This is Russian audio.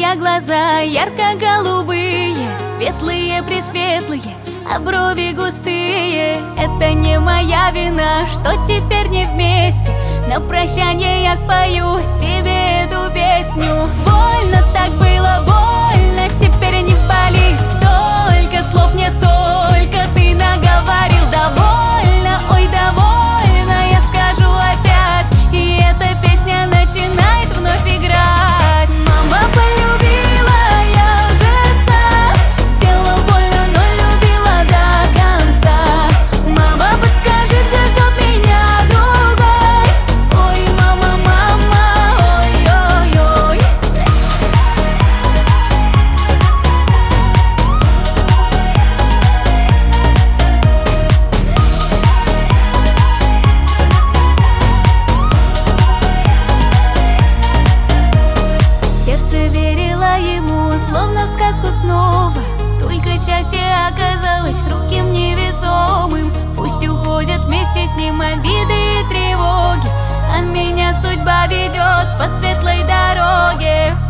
меня глаза ярко-голубые, светлые-пресветлые, а брови густые. Это не моя вина, что теперь не вместе. На прощание я спою тебе эту песню. Больно так было, больно, теперь не болит. Столько слов, не столько ты наговорил. Довольно, ой, довольно, я скажу опять. И эта песня начинает вновь играть. Мама полюбила я лжеца, сделал больно, но любила до конца. Мама, подскажи, где ждет меня другой. Ой, мама, мама, ой-ой-ой. Сердце верило ему, словно в сказку снова. Только счастье оказалось хрупким, невесомым. Пусть уходят вместе с ним обиды и тревоги, а меня судьба ведет по светлой дороге.